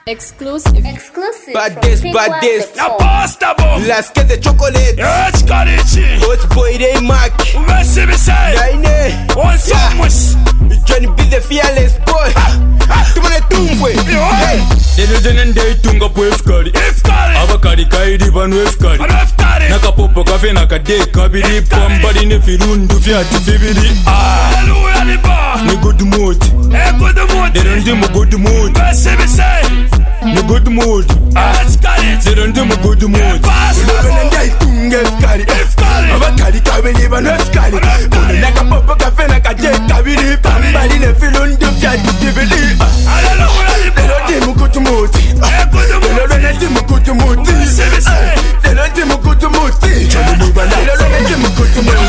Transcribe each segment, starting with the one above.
Exclusive. Baddest. Na pasta bom. Lasque de chocolate. Chicaretti. Hot boy Ray Mac. Messi Bissai. Naine. On somos. Johnny be the fearless boy. Tumane tumwe. Hey. Deludende tunga po efkari. Abakari kaidi banu efkari. Nakapopo kafe nakade kabiri. Pambari ne firundu fiati fibiri. Hallelujah ni ba. Ni good mood. Good mood. Delunde mu good mood. Messi Bissai. Ni good mood. Chicaretti. Delunde mu good mood. Deludende tunga efkari. Abakari kabiri banu efkari. Nakapopo kafe nakade kabiri. Pambari ne firundu fiati fibiri. Hallelujah ni ba. Delunde mu good mood. Delunde mu good mood. Delunde mu good mood. Delunde mu good mood.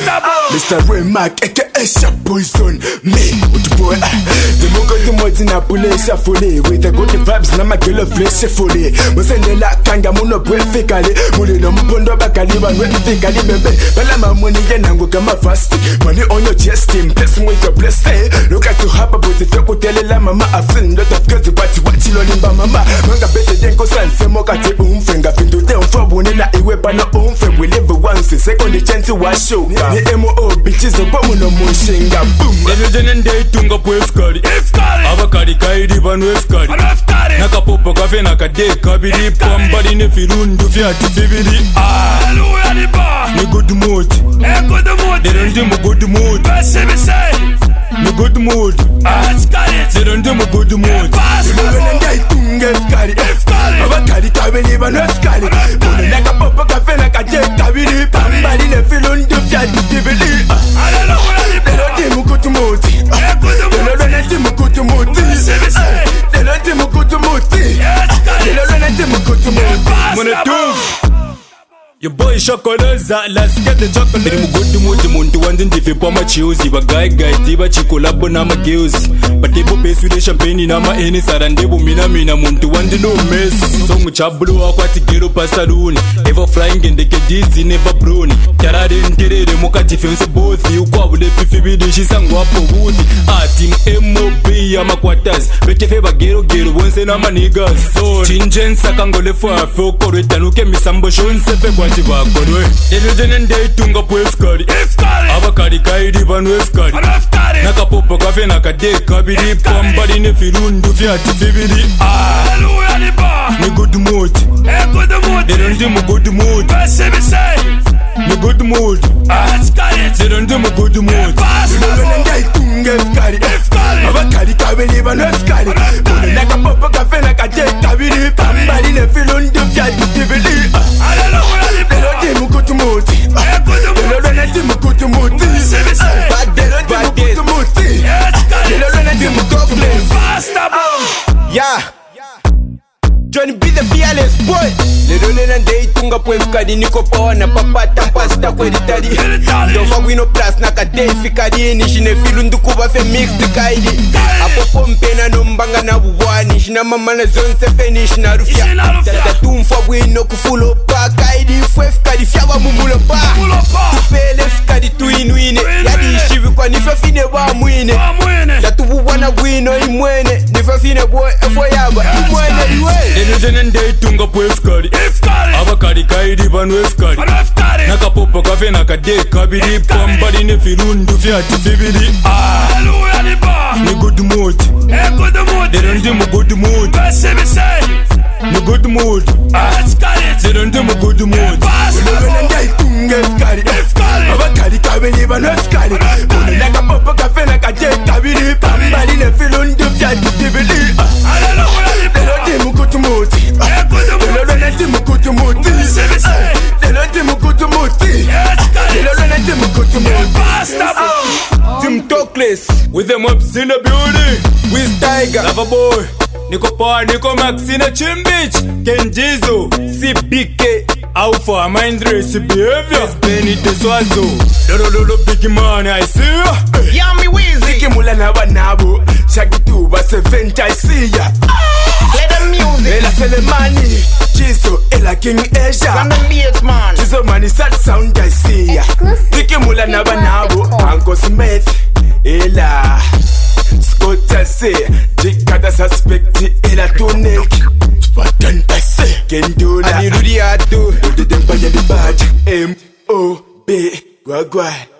Mr. Ray Mac, aka Sharp Poison. Me, with the boy. The Mugo the Moti na Pule Shafuli. With the good vibes, na Magilla Flesh Fully. Musendela Kanga Muno Brefikali. Mulino Mupondo Bakaliba, Retikali Bebe. Balama money and Nango Kama fast. Money on your chest, team. Blessing with your blessing. Look at you hop about the Toko Telela Mama. I've seen lot of girls what you learning by Mama. Manga better than Kosan, Semokati Umfenga. Pinto them for Bunina, Iwebana Umfen. We live once, second the chance to wash show. The MO bitches are bombing on Mushinga. Boom. Deludende tunga po efkari. Abakari kaidi banu efkari. Nakapopo kafe nakade kabiri. Pambari ne firundu fiati fibiri. Hallelujah ni ba. Ni good mood. Good mood. Delunde mu good mood. Messi Bissai. Ni good mood. Chicaretti. Delunde mu good mood. Deludende tunga efkari. Abakari kabiri banu efkari. Nakapopo kafe nakade kabiri. Pambari ne firundu fiati fibiri. Hallelujah ni ba. Delunde mu good mood. Delunde mu good mood. Delunde mu good mood. Delunde mu good mood. Mwana tu. Your boy Shokoloza, let's get the chocolate. Ndi mugudu muti muntu wanzi ndifipo machiuzi. Bagai tiba chikolabo na magills. Batebo base with the champagne na ma eni sarandebo mina muntu wanzi no mess. So muchabulu wakwati gero pa saloon. Ever flying in the kedizi never brony. Tarade nterere muka defense both. Ukwa ule fifibidi shisangwa po wuthi. Team MOB ya makwatas. Betefe bagero wonse na manigas. So chinjen sakangole fwafe okoreta nuke misambo shonse fe kwa Bakonwe. Deludende tunga po efkari. Abakari kaidi banu efkari. Nakapopo kafe nakade kabiri. Pambari ne firundu fiati fibiri. Hallelujah ni ba. Ni good mood. Good mood. Delunde mu good mood. Messi Bissai. Ni good mood. Chicaretti. Delunde mu good mood. Deludende tunga efkari. Abakari kabiri banu efkari. Nakapopo kafe nakade kabiri. Pambari ne firundu fiati fibiri. Hallelujah ni ba. Delunde mu good mood. Delunde mu good mood. Baddest. Delunde mu good mood. Pasta bom. Yeah. Johnny be the fearless boy. Deludende tunga po efkari. Niko pona papata pasta kwa editari. Dova wino plus nakade fikari. Nishine filundu kuba fe mixed kaidi. Apopo mpena nombanga na buwani. Shina mama na zonse finish na rufia. Tata tumfa wino kufulo pa kaidi. Fwefkari fiawa mumulo pa. Tupele fikari tuinuine. Yadi ishivi kwa nife fine wa mwine. Yatubu wana wino imwene. Nife fine boy efo yaba imwene iwe. Deludende tunga po efkari. Abakari kaidi banu efkari. Nakapopo kafe nakade kabiri. Pambari ne firundu fiati fibiri. Hallelujah ni ba. Ni good mood. Good mood. Delunde mu good mood. Messi Bissai. Ni good mood. Chicaretti. Delunde mu good mood. Deludende tunga efkari. Abakari kabiri banu efkari. Nakapopo kafe nakade kabiri. Pambari ne firundu fiati fibiri. Hallelujah ni ba. Delunde mu good mood. Delunde mu good mood. Delunde mu good mood. Delunde mu good mood. Pasta bom. Team Talkless. With them ups in the building. With Tiger. Lava boy. Niko Power, Niko Max in a Chimbich. Kenjizo. CBK. Alpha, Mind Race, Behavior. Benny Teswazo. Lolo big man, I see ya. Yummy Weezy. Ziki mula na wanabo. Shagituba 70, I see ya. Let the music. Ela Selemani. Chiso, Ela King Asia. From the beats, man. Chiso mani sad sound, I see ya. Ziki mula na wanabo. Uncle Smith. Ela. Scott say, Jikada suspect ila tunek. Patan ase, Kendula. And you do the hard too. Do the dempa ya the bad. M.O.B. Wagwan.